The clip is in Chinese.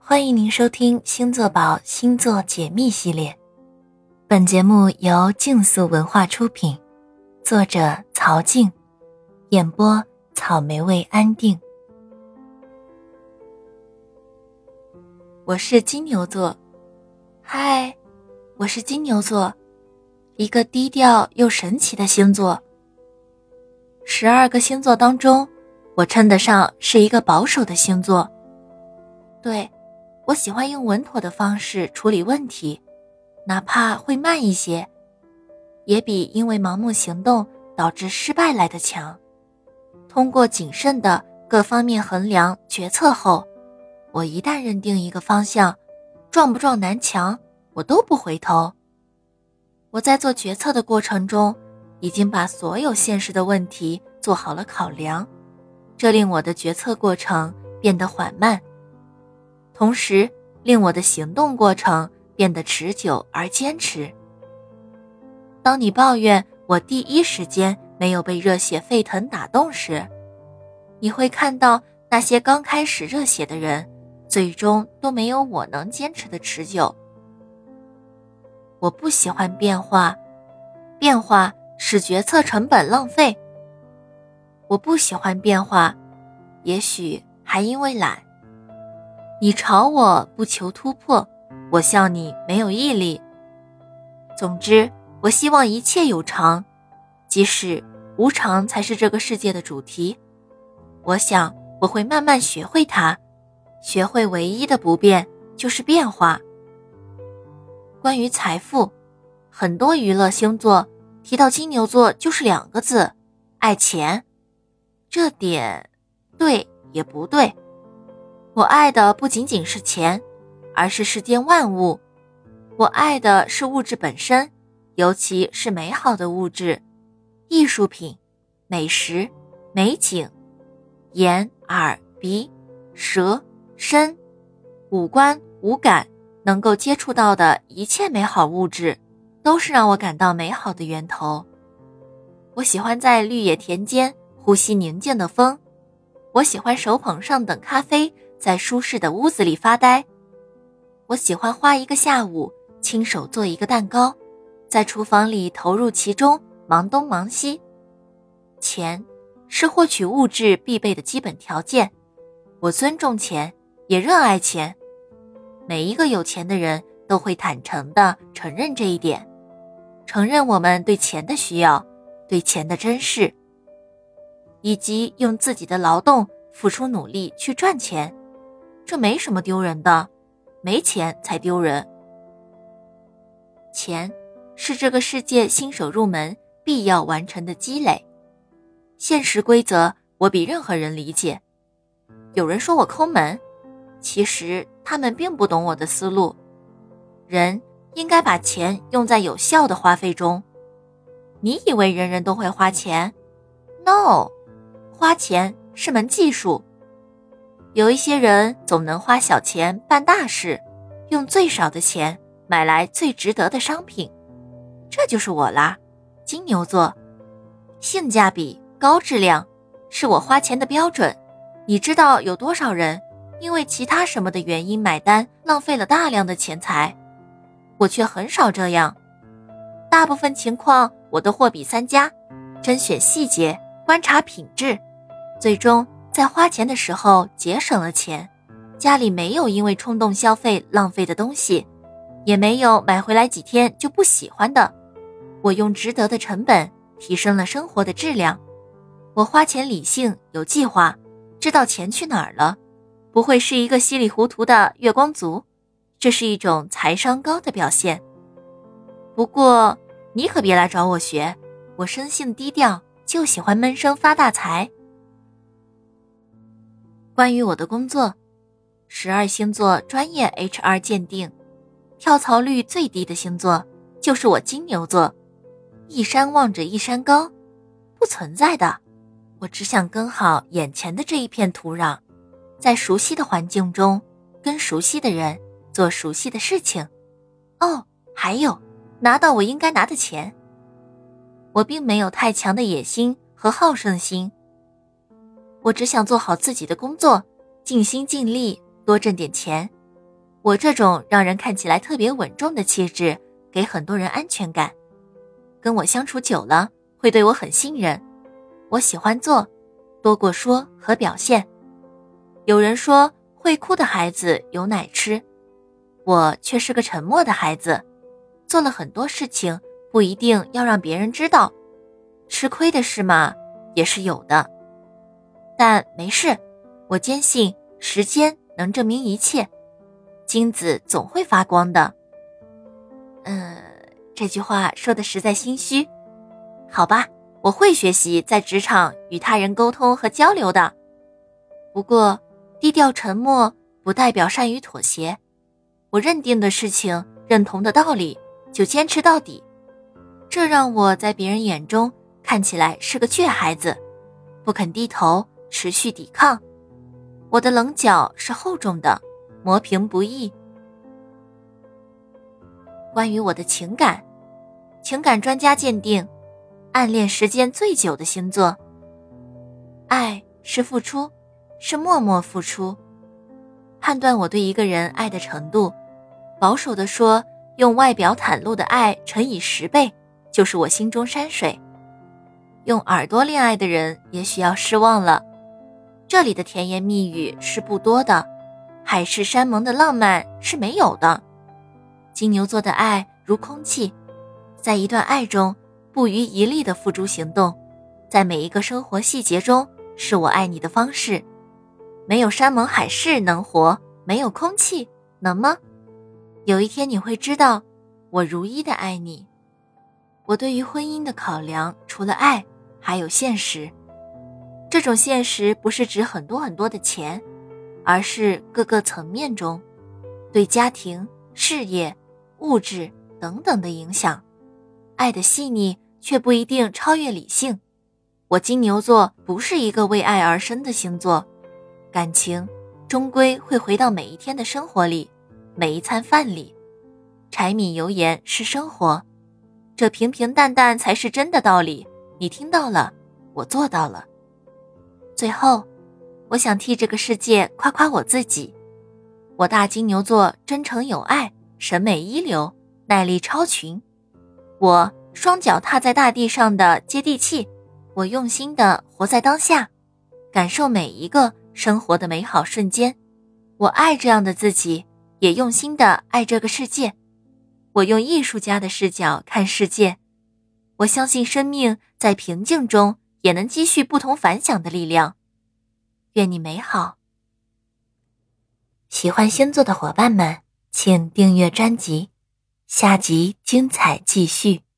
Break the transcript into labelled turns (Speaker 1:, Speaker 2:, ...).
Speaker 1: 欢迎您收听星座宝星座解密系列，本节目由竞速文化出品，作者曹静，演播草莓味安定。我是金牛座，嗨，我是金牛座，一个低调又神奇的星座。12个星座当中，我称得上是一个保守的星座。对，我喜欢用稳妥的方式处理问题，哪怕会慢一些，也比因为盲目行动导致失败来得强。通过谨慎的各方面衡量决策后，我一旦认定一个方向，撞不撞南墙，我都不回头。我在做决策的过程中，已经把所有现实的问题做好了考量，这令我的决策过程变得缓慢，同时令我的行动过程变得持久而坚持。当你抱怨我第一时间没有被热血沸腾打动时，你会看到那些刚开始热血的人，最终都没有我能坚持的持久。我不喜欢变化，变化使决策成本浪费。我不喜欢变化，也许还因为懒。你吵我不求突破，我笑你没有毅力。总之，我希望一切有常，即使无常才是这个世界的主题。我想我会慢慢学会它，学会唯一的不变就是变化。关于财富，很多娱乐星座提到金牛座就是2个字，爱钱。这点对也不对。我爱的不仅仅是钱，而是世间万物。我爱的是物质本身，尤其是美好的物质，艺术品、美食、美景，眼、耳、鼻、舌、身，五官、五感能够接触到的一切美好物质，都是让我感到美好的源头。我喜欢在绿野田间呼吸宁静的风，我喜欢手捧上等咖啡，在舒适的屋子里发呆。我喜欢花一个下午亲手做一个蛋糕，在厨房里投入其中，忙东忙西。钱是获取物质必备的基本条件，我尊重钱，也热爱钱。每一个有钱的人都会坦诚地承认这一点，承认我们对钱的需要，对钱的珍视，以及用自己的劳动付出努力去赚钱。这没什么丢人的，没钱才丢人。钱是这个世界新手入门必要完成的积累。现实规则我比任何人理解。有人说我抠门，其实他们并不懂我的思路。人应该把钱用在有效的花费中。你以为人人都会花钱？ No， 花钱是门技术。有一些人总能花小钱办大事，用最少的钱买来最值得的商品。这就是我啦，金牛座。性价比、高质量是我花钱的标准。你知道有多少人因为其他什么的原因买单，浪费了大量的钱财？我却很少这样。大部分情况我都货比三家，甄选细节，观察品质，最终在花钱的时候节省了钱。家里没有因为冲动消费浪费的东西，也没有买回来几天就不喜欢的。我用值得的成本提升了生活的质量。我花钱理性有计划，知道钱去哪儿了，不会是一个稀里糊涂的月光族，这是一种财商高的表现。不过你可别来找我学，我生性低调，就喜欢闷声发大财。关于我的工作，12星座专业 HR 鉴定，跳槽率最低的星座就是我金牛座。一山望着一山高，不存在的。我只想耕好眼前的这一片土壤，在熟悉的环境中，跟熟悉的人做熟悉的事情。哦，还有，拿到我应该拿的钱。我并没有太强的野心和好胜心，我只想做好自己的工作，尽心尽力，多挣点钱， 我这种让人看起来特别稳重的气质，给很多人安全感。跟我相处久了，会对我很信任。我喜欢做，多过说和表现。有人说会哭的孩子有奶吃，我却是个沉默的孩子，做了很多事情不一定要让别人知道，吃亏的事嘛也是有的。但没事，我坚信时间能证明一切，金子总会发光的。这句话说的实在心虚。好吧，我会学习在职场与他人沟通和交流的。不过，低调沉默不代表善于妥协。我认定的事情，认同的道理，就坚持到底。这让我在别人眼中看起来是个倔孩子，不肯低头，持续抵抗。我的棱角是厚重的，磨平不易。关于我的情感专家鉴定，暗恋时间最久的星座。爱是付出，是默默付出。判断我对一个人爱的程度，保守地说，用外表袒露的爱乘以10倍，就是我心中山水。用耳朵恋爱的人也许要失望了，这里的甜言蜜语是不多的，海誓山盟的浪漫是没有的。金牛座的爱如空气，在一段爱中不遗余力地付诸行动，在每一个生活细节中是我爱你的方式。没有山盟海誓能活，没有空气能吗？有一天你会知道，我如一的爱你。我对于婚姻的考量，除了爱，还有现实。这种现实不是指很多很多的钱，而是各个层面中对家庭、事业、物质等等的影响。爱的细腻却不一定超越理性。我金牛座不是一个为爱而生的星座，感情终归会回到每一天的生活里，每一餐饭里。柴米油盐是生活，这平平淡淡才是真的道理。你听到了，我做到了。最后，我想替这个世界夸夸我自己。我大金牛座真诚有爱，审美一流，耐力超群。我双脚踏在大地上的接地气，我用心的活在当下，感受每一个生活的美好瞬间。我爱这样的自己，也用心的爱这个世界。我用艺术家的视角看世界。我相信生命在平静中也能积蓄不同凡响的力量。愿你美好。喜欢星座的伙伴们，请订阅专辑，下集精彩继续。